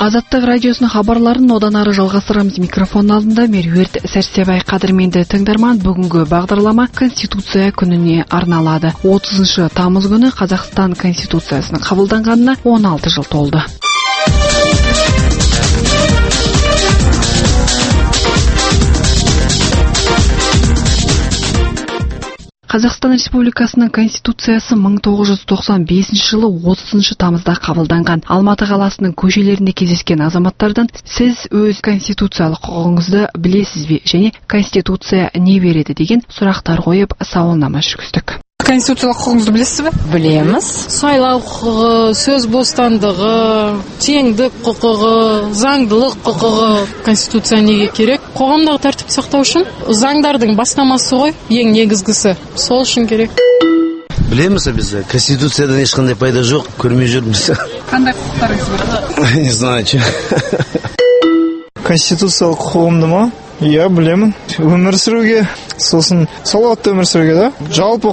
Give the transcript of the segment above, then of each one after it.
Азаттық радиосының хабарларын одан ары жалғастырамыз. Микрофон алдында Меруерт Сәрсебай. Қадірменді тыңдарман, бүгінгі бағдарлама Конституция күніне арналады. 30 тамыз күні Қазақстан Конституциясының қабылданғанына 16 жыл толды. Қазақстан Республикасының Конституциясы 1995 жылы 30 тамызда қабылданған. Алматы қаласының көшелерінде кездескен азаматтардан сіз өз конституциялық құқығыңызды білесіз бе және Конституция не береді деген сұрақтар қойып сауалнама жүргіздік. Конституциялық құқығыңызды білесіз бе? Білеміз. Сайлау құқығы, сөз бостандығы, теңдік құқығы, заңдылық құқығы. Конституция неге керек? Қоғамдағы тәртіп сақтау үшін заңдардың бастамасы ғой, ең негізгісі. Сол үшін керек. Білеміз біз. Конституциядан ешқандай пайда жоқ, көрмей жүрміз. Қандай құқықтарыңыз бар? Не знаю, че. Конституциялық құқығымды ма? Иә, білемін. Өмір сүруге, сосын салауатты өмір сүруге да. Жалпы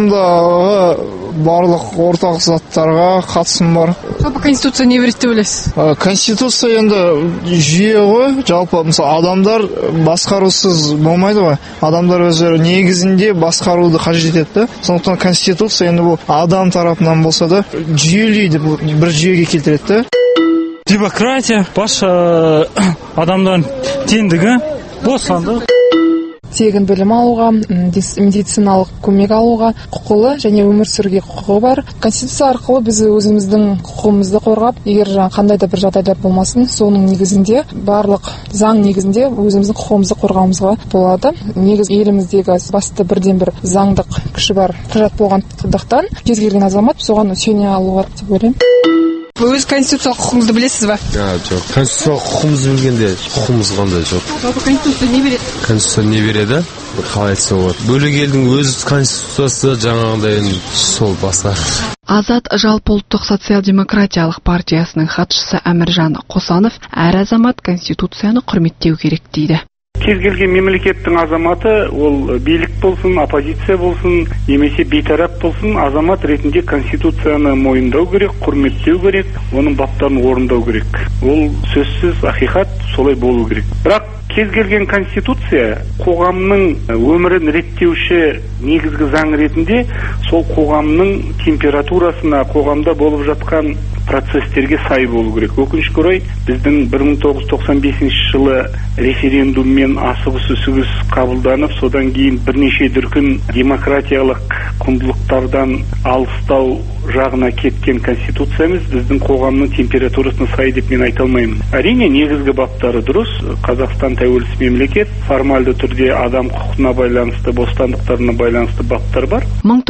қоғамдағы барлық ортақ заттарға қатысым бар. Жалпы Конституция не береді деп ойлайсыз? Конституция енді жүйе ғой. Жалпы мысалы адамдар басқарусыз болмайды ғой. Адамдар өздері негізінде басқаруды қажет етеді. Сондықтан Конституция енді бұл адам тарапынан болса да жүйелейді, бір жүйеге келтіреді. Демократия, башқа адамдардың теңдігі, бостандық. Тегін білім алуға, медициналық көмек алуға құқылы және өмір сүруге құқығы бар. Конституция арқылы біз өзіміздің құқығымызды қорғап, егер қандай да бір жағдайлар болмасын, соның негізінде барлық заң негізінде өзіміздің құқығымызды қорғауымызға болады. Негіз еліміздегі басты бірден бір заңдық күші бар құжат болғандықтан кез келген азамат соған сүйене алуға деп ойлаймын. Өз конституциялық құқығыңызды білесіз бе? Жоқ. Конституциялық құқығымызды білгенде құқығымыз қандай жоқ. Жалпы Конституция не береді? Конституция не береді? Қалай айтса болады. Бөлек елдің өз конституциясы жаңағындай сол басқа. Азат жалпыұлттық социал-демократиялық партиясының хатшысы Әміржан Қосанов әр азамат Конституцияны құрметтеу керек дейді. Кез келген мемлекеттің азаматы, ол билік болсын, оппозиция болсын, немесе бейтарап болсын, азамат ретінде Конституцияны мойындау керек, құрметтеу керек, оның баптарын орындау керек. Ол сөзсіз ақиқат, солай болу керек. Бірақ кез келген Конституция қоғамның өмірін реттеуші негізгі заң ретінде сол қоғамның температурасына, қоғамда болып жатқан процестерге сай болу керек. Өкінішке орай біздің 1995 жылы референдуммен асығыс-үсігіс қабылданып, содан кейін бірнеше дүркін демократиялық құндылықтардан алыстау жағына кеткен конституциямыз біздің қоғамның температурасына сай деп мен айта алмаймын. Әрине негізгі баптары дұрыс. Қазақстан тәуелсіз мемлекет, формальды түрде адам құқығына байланысты, бостандықтарына байланысты баптар бар.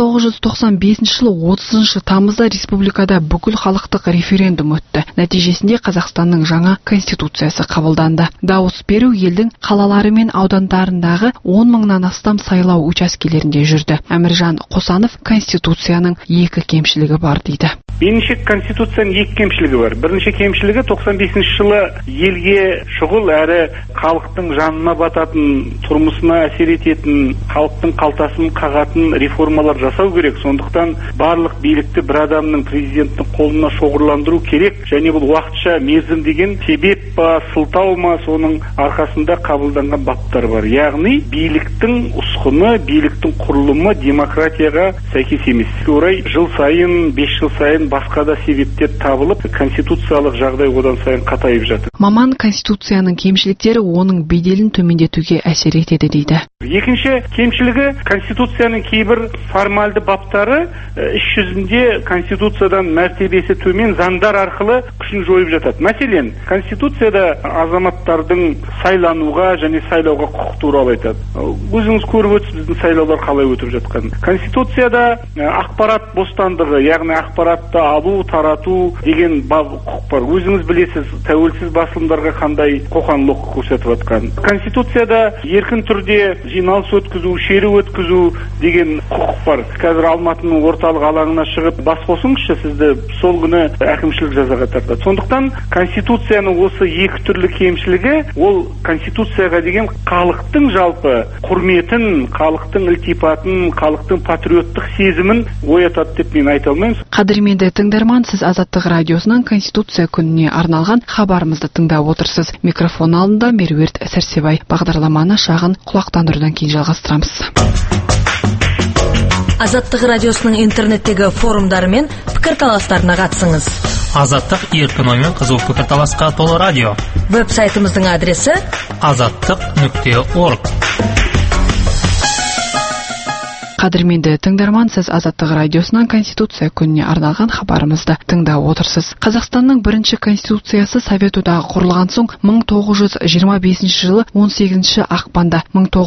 1995 жылы 30 тамызда республикада бүкіл халықтық референдум өтті. Нәтижесінде Қазақстанның жаңа конституциясы қабылданды. Дауыс беру елдің қалалары мен аудандарындағы 10 мыңнан астам сайлау учаскелерінде жүрді. Әміржан Қосанов конституцияның екі кемшілігі бар дейді. Меніңше конституцияның екі кемшілігі бар. Бірінші кемшілігі 95 жылы елге шұғыл әрі халықтың жанына бататын, тұрмысына әсер ететін, халықтың қалтасын қағатын реформалар жасау керек. Сондықтан барлық билікті бір адамның, президенттің қолына шоғырландыру керек. Және бұл уақытша мерзім деген себеп па, сылтау ма, соның арқасында қабылданған баптар бар. Яғни биліктің ұсқыны, биліктің құрылымы демократияға сәйкес емес. Орай жыл сайын, 5 жыл сайын басқа да себептер табылып, конституциялық жағдай одан сайын қатайып жатыр. Маман конституцияның кемшіліктері оның беделін төмендетуге әсер етеді дейді. Екінші кемшілігі конституцияның кейбір формальды баптары іс жүзінде конституциядан мәртебесі төмен заңдар арқылы күшін жойып жатады. Мәселен, конституцияда азаматтардың сайлануға және сайлауға құқық туралы айтады. Өзіңіз көріп өтсіз біздің сайлаулар қалай өтіп жатқан. Конституцияда ақпарат бостандығы, яғни ақпаратты алу, тарату деген құқық бар. Өзіңіз білесіз, тәуелсіз басылымдарға қандай қоқаң-лоққы көрсетіп жатқан. Конституцияда еркін түрде жиналыс өткізу, шеру өткізу деген құқық бар. Қазір Алматының орталық алаңына шығып бас қосыңызшы, сізді сол күні әкімшілік жазаға тартады. Сондықтан конституцияның осы екі түрлі кемшілігі, ол конституцияға деген халықтың жалпы құрметін, халықтың ілтипатын, халықтың патриоттық сезімін оятады деп мен айта алмаймын. Қадірменді тыңдарман, сіз Азаттық радиосының Конституция күніне арналған хабарымызды тыңдап отырсыз. Микрофон алдында Меруерт Сәрсебай. Бағдарламаны шағын құлақтандырудан кейін жалғастырамыз. Азаттық радиосының интернеттегі форумдары мен пікірталастарына қатысыңыз. Азаттық еркін оймен қызу пікірталасқа толы радио. Веб-сайтымыздың адресі azаттық.org. Қадірменді тыңдарман, сіз Азаттық радиосынан Конституция күніне арналған хабарымызды тыңдап отырсыз. Қазақстанның бірінші конституциясы Совет одағы құрылған соң 1925 жылы 18 ақпанда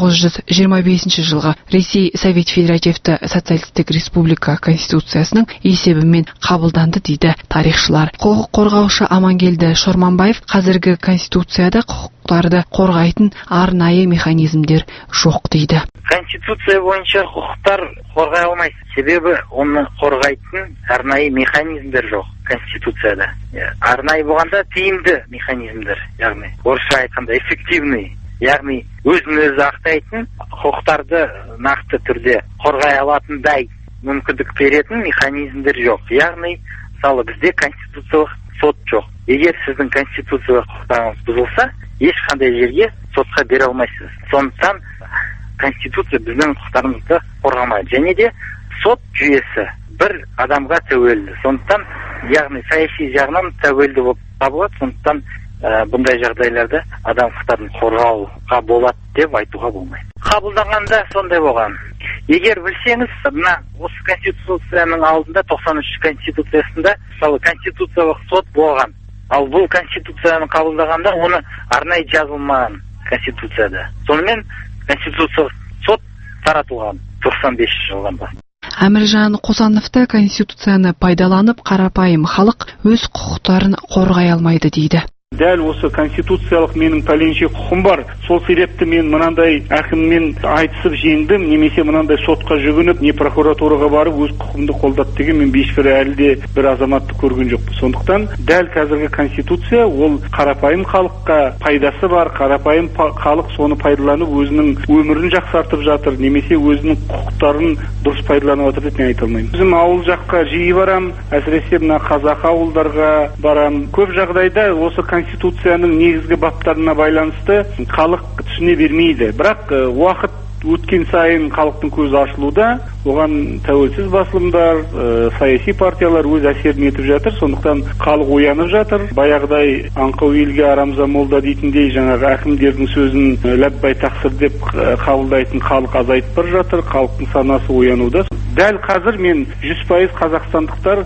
1925 жылғы Ресей Совет Федеративті Социалистік Республика Конституциясының есебімен қабылданды дейді тарихшылар. Құқық қорғаушы Амангелді Шорманбаев, қазіргі конституцияда құқықтарды қорғайтын арнайы механизмдер жоқ дейді. Конституция бойынша құқықтар қорғай алмайды. Себебі оны қорғайтын арнайы механизмдер жоқ Конституцияда. Арнайы болғанда тиімді механизмдер, яғни орысша айтқанда эффективный, яғни өзін-өзі ақтайтын, құқықтарды нақты түрде қорғай алатындай мүмкіндік беретін механизмдер жоқ. Яғни, мысалы бізде конституциялық сот жоқ. Егер сіздің конституциялық құқықтарыңыз бұзылса, ешқандай жерге сотқа бере алмайсыз. Сондықтан Конституция біздің құқықтарымызды қорғамайды. Және де сот жүйесі бір адамға тәуелді. Сондықтан, яғни саяси жағынан тәуелді болып табылады. Сондықтан бұндай жағдайларда адам құқықтарын қорғауға болады деп айтуға болмайды. Қабылданғанда сондай болған. Егер білсеңіз, мына осы конституцияның алдында 93 конституциясында мысалы конституциялық сот болған. Ал бұл конституцияны қабылдағанда оны арнайы жазылмаған конституцияда. Сонымен конституциялық сот таратылған 95 жылдан бастап. Әміржан Қосановты конституцияны пайдаланып, қарапайым халық өз құқықтарын қорғай алмайды дейді. Дәл осы конституциялық менің пәленше құқым бар. Сол себепті мен мынандай әкіммен айтысып жеңдім, немесе мынандай сотқа жүгініп, не прокуратураға барып өз құқымды қолдап деген мен ешбір әлі де бір азаматты көрген жоқпын. Сондықтан дәл қазіргі конституция ол қарапайым халыққа пайдасы бар, қарапайым халық соны пайдаланып өзінің өмірін жақсартып жатыр, немесе өзінің құқықтарын дұрыс пайдаланып жатыр деп мен айта алмаймын. Өзім ауыл жаққа жиі барам, әсіресе мына қазақ ауылдарға барам. Көп жағдайда осы конституцияның негізгі баптарына байланысты халық түсіне бермейді. Бірақ уақыт өткен сайын халықтың көзі ашылуда, оған тәуелсіз басылымдар, саяси партиялар өз әсерін етіп жатыр. Сондықтан халық оянып жатыр. Баяғыдай аңқау елге арамза молда дейтіндей жаңағы әкімдердің сөзін ләббай тақсыр деп қабылдайтын халық азайып бара жатыр. Халықтың санасы оянуда. Дәл қазір мен 100% қазақстандықтар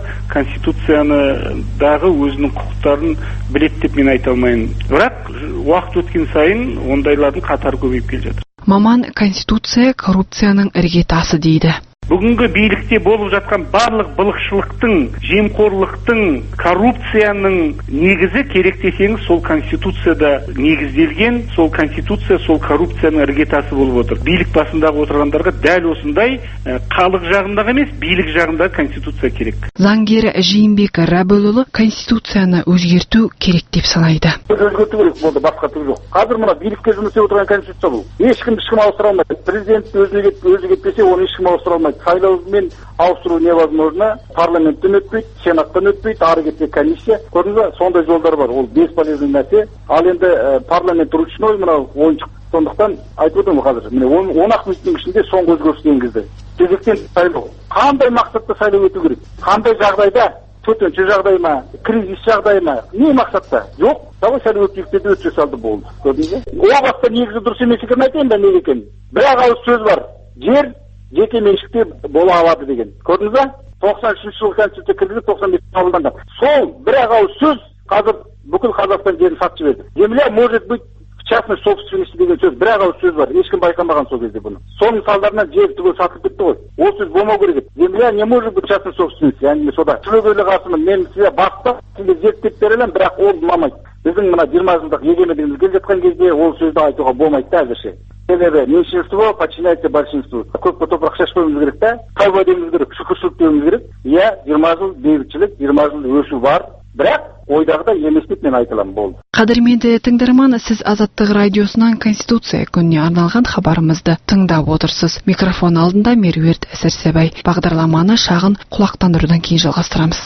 конституцияныдағы өзінің құқықтарын біледі деп мен айта алмаймын. Бірақ уақыт өткен сайын ондайлардың қатары көбейіп келе жатыр. Маман конституция коррупцияның іргетасы дейді. Бүгінгі билікте болып жатқан барлық былықшылықтың, жемқорлықтың, коррупцияның негізі керек десеңіз сол конституцияда негізделген, сол конституция сол коррупцияның іргетасы болып отыр. Билік басындағы отырғандарға дәл осындай халық жағындағы емес, билік жағындағы конституция керек. Заңгер Жиенбек Рәбілұлы конституцияны өзгерту керек деп санайды. Өзгерту керек болды, басқа түк жоқ. Қазір мына билікке жұмыс істеп отырған конституция бұл. Ешкім ауыстыра алмайды. Президент өзі кетпесе, оны ешкім ауыстыра алмайды. Сайлаумен ауыстыру невозможно. Парламенттен өтпейді, сенаттан өтпейді, ары кетсе комиссия. Көрдіңіз бе? Сондай жолдар бар. Ол бесполезный нәрсе. Ал енді парламент ручной мынау ойыншық. Сондықтан айтып отырмын қазір. Міне 10 минуттың ішінде соңғы өзгеріс енгізді. Кезектен сайлау. Қандай мақсатта сайлау өту керек? Қандай жағдайда? Төтенше жағдай ма, кризис жағдай ма, не мақсатта? Жоқ, давай сәл өтпейік деді, өтсе салды болды. Көрдіңіз бе? О баста негізі дұрыс емес екенін айтайын да неге екенін. Бірақ ауыз сөз бар. Жер жеке меншікте бола алады деген. Көрдіңіз бе? 93 жылғы конституция кіргізіп 95 қабылданған. Сол бірақ ауыз сөз қазір бүкіл Қазақстан жерін сатып жіберді. Земля может быть частной собственности деген сөз, бірақ ауыз сөз бар. Ешкім байқамаған сол кезде бұны. Соның салдарынан жер түгел сатылып кетті ғой. Ол сөз болмау керек. Земля не может быть частной собственности, яғни сода. Түбегейлі қарсымын, мен сізге баста сізге зерттеп бере аламын, бірақ ол ұнамайды. Біздің мына 20 жылдық егемендігіміз келе жатқан кезде ол сөзді айтуға болмайды да әзірше. Себебі меньшинство подчиняется большинству. Көп топырақ шашпауымыз керек та, тәуба деуіміз керек, шүкіршілік деуіміз керек. Иә, 20 жыл бейбітшілік, 20 жыл өсу бар. Бірақ ойдағыдай емес деп мен айта аламын, болды. Қадірменді тыңдарман, сіз Азаттық радиосынан Конституция күніне арналған хабарымызды тыңдап отырсыз. Микрофон алдында Меруерт Сәрсебай. Бағдарламаны шағын құлақтандырудан кейін жалғастырамыз.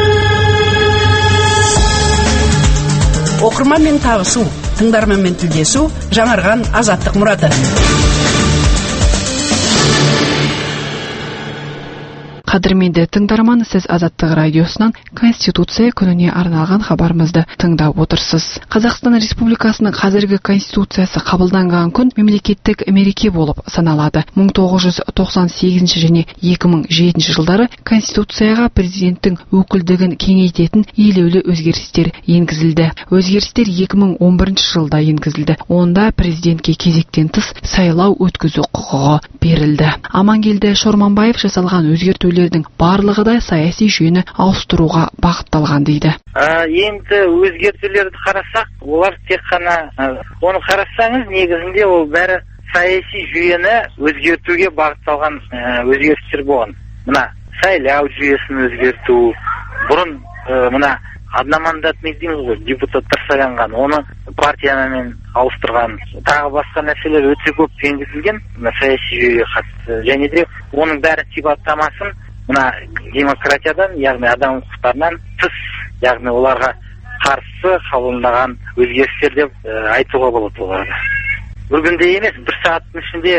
Оқырманмен табысу, тыңдарманмен тілдесу, жаңарған Азаттық мұраты. Қадірменді тыңдарман, сіз Азаттық радиосынан Конституция күніне арналған хабарымызды тыңдап отырсыз. Қазақстан Республикасының қазіргі Конституциясы қабылданған күн мемлекеттік мереке болып саналады. 1998 және 2007 жылдары Конституцияға президенттің өкілдігін кеңейтетін елеулі өзгерістер енгізілді. Өзгерістер 2011 жылда енгізілді. Онда президентке кезектен тыс сайлау өткізу құқығы берілді. Амангелді Шорманбаев жасалған өзгертулердің барлығы да саяси жүйені ауыстыруға бағытталған дейді. Енді өзгертулерді қарасақ, олар тек қана оны қарасаңыз, негізінде ол бәрі саяси жүйені өзгертуге бағытталған өзгерістер болған. Мына сайлау жүйесін өзгерту, бұрын мына одномандатный дейміз ғой, депутаттар сайланған, оны партиямен ауыстырған, тағы басқа мәселелер өте көп енгізілген саяси жүйеге қатысты. Және де оның бәрі сипаттамасын мына демократиядан, яғни адам құқықтарынан тыс, яғни оларға қарсы қабылданған өзгерістер деп айтуға болады оларға. Бір күнде емес, бір сағаттың ішінде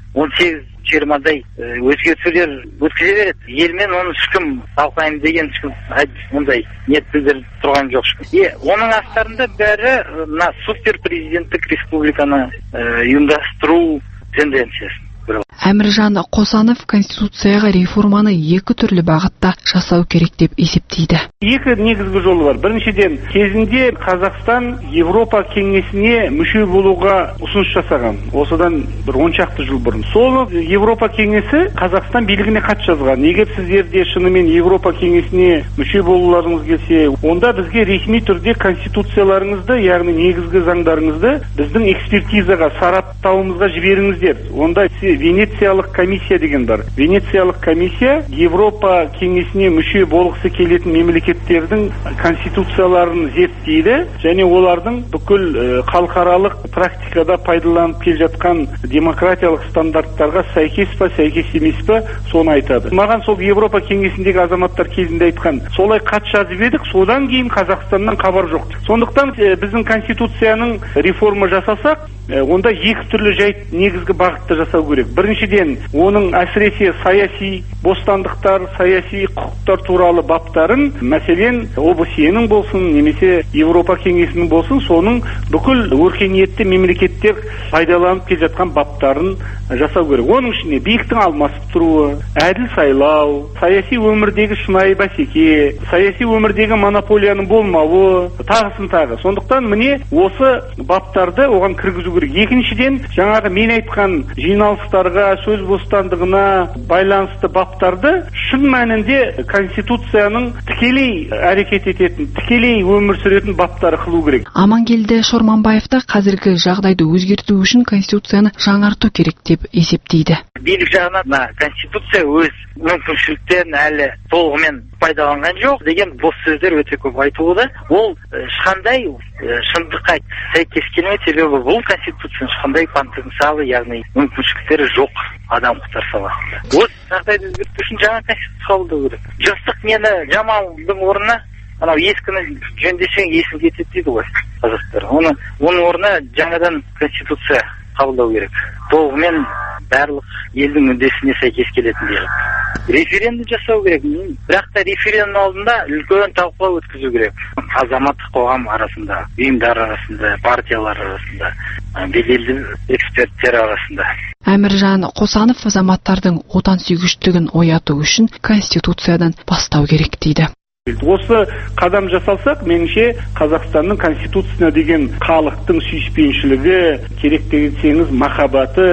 18-20-дай өзгертулер өткізе береді. Елмен оны ешкім талқылаймын деген ешкім мұндай ниет білдіріп тұрған жоқ. Оның астарында бәрі мына супер президенттік республиканы ұйымдастыру тенденциясы. Әміржан Қосанов Конституцияға реформаны екі түрлі бағытта жасау керек деп есептейді. Екі негізгі жолы бар. Біріншіден, кезінде Қазақстан Европа кеңесіне мүше болуға ұсыныс жасаған. Осыдан бір 10 шақты жыл бұрын. Сол Европа кеңесі Қазақстан билігіне хат жазған. Егер сіздерде шынымен Европа кеңесіне мүше болуларыңыз келсе, онда бізге ресми түрде конституцияларыңызды, яғни негізгі заңдарыңызды біздің экспертизаға, сараптауымызға жіберіңіздер. Онда Венециялық комиссия деген бар. Венециялық комиссия Европа кеңесіне мүше болғысы келетін мемлекеттердің конституцияларын зерттейді және олардың бүкіл халықаралық практикада пайдаланып келе жатқан демократиялық стандарттарға сәйкес па, сәйкес емес па, соны айтады. Маған сол Европа кеңесіндегі азаматтар кезінде айтқан, солай хат жазып едік, содан кейін Қазақстаннан хабар жоқ. Сондықтан біздің конституцияның реформа жасасақ, онда екі түрлі жайт негізгі бағытты жасау керек. Біріншіден, оның әсіресе саяси бостандықтар, саяси құқықтар туралы баптарын, мәселен, ОБСЕ-нің болсын, немесе Европа кеңесінің болсын, соның бүкіл өркениетті мемлекеттер пайдаланып келе жатқан баптарын жасау керек. Оның ішінде биліктің алмасып тұруы, әділ сайлау, саяси өмірдегі шынайы бәсеке, саяси өмірдегі монополияның болмауы, тағысын тағы. Сондықтан міне осы баптарды оған кіргізу керек. Екіншіден, жаңағы мен айтқан жиналыстарға, сөз бостандығына байланысты баптарды шын мәнінде Конституцияның тікелей әрекет ететін, тікелей өмір сүретін баптары қылу керек. Амангелді Шорманбаевта қазіргі жағдайды өзгерту үшін Конституцияны жаңарту керек деп есептейді. Билік жағынан Конституция өз мүмкіншіліктерін әлі толығымен пайдаланған жоқ деген бос сөздер өте көп айтылуда. Ол ешқандай шындыққа сәйкес келмейді, себебі бұл Конституцияның ешқандай потенциалы, яғни мүмкіншіліктері жоқ адам құқықтары саласында. Осы жағдайды өзгерту үшін жаңа Конституция қабылдау керек. Жастық мені жамаудың орнына анау ескіні жөндесең есің кетеді дейді ғой қазақтар. Оның орнына жаңадан Конституция қабылдау керек. Толығымен барлық елдің мүддесіне сәйкес келетіндей. Референдум жасау керек. Бірақ та референдум алдында үлкен талқылау өткізу керек. Азаматтық қоғам арасында, ұйымдар арасында, партиялар арасында, беделді эксперттер арасында. Әміржан Қосанов азаматтардың отансүйгіштігін ояту үшін Конституциядан бастау керек дейді. Осы қадам жасалсақ, меніңше Қазақстанның конституциясына деген халықтың сүйіспеншілігі, керек десеңіз махаббаты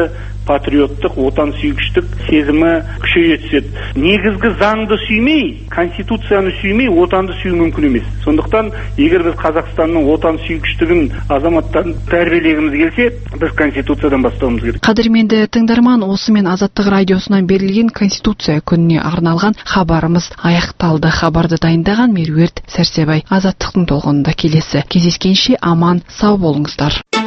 патриоттық, отансүйгіштік сезімі күшейе түседі. Негізгі заңды сүймей, конституцияны сүймей, отанды сүю мүмкін емес. Сондықтан, егер біз Қазақстанның отансүйгіштігін азаматтарын тәрбиелегіміз келсе, біз конституциядан бастауымыз керек. Қадірменді тыңдарман, осымен Азаттық радиосынан берілген Конституция күніне арналған хабарымыз аяқталды. Хабарды дайындаған Меруерт Сәрсебай. Азаттықтың толқынында келесі кездескенше аман сау болыңыздар.